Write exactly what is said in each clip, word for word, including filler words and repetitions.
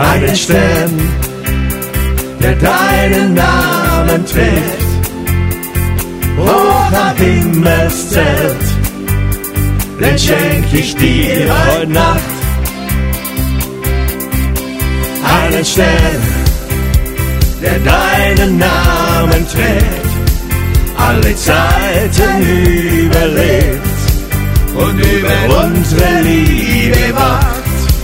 einen Stern, der deinen Namen trägt, hoch am Himmelszelt, den schenk ich dir heute Nacht. Einen Stern, der deinen Namen trägt, alle Zeiten überlebt und über unsere Liebe wacht.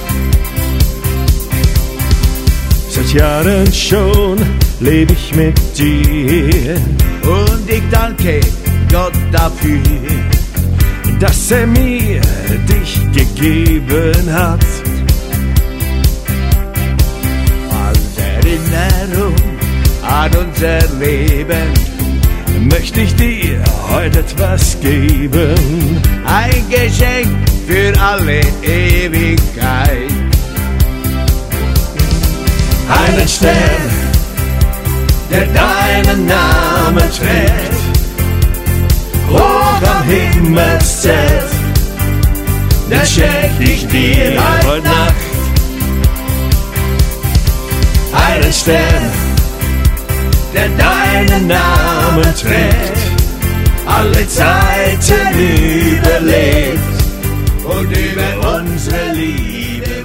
Seit Jahren schon lebe ich mit dir und ich danke Gott dafür, dass er mir dich gegeben hat. Als Erinnerung an unser Leben möchte ich dir heute etwas geben, ein Geschenk für alle Ewigkeit. Einen Stern, der deinen Namen trägt, hoch am Himmelszelt, den schenk ich dir heute Nacht. Einen Stern, der deinen Namen trägt, alle Zeiten überlebt und über unsere Liebe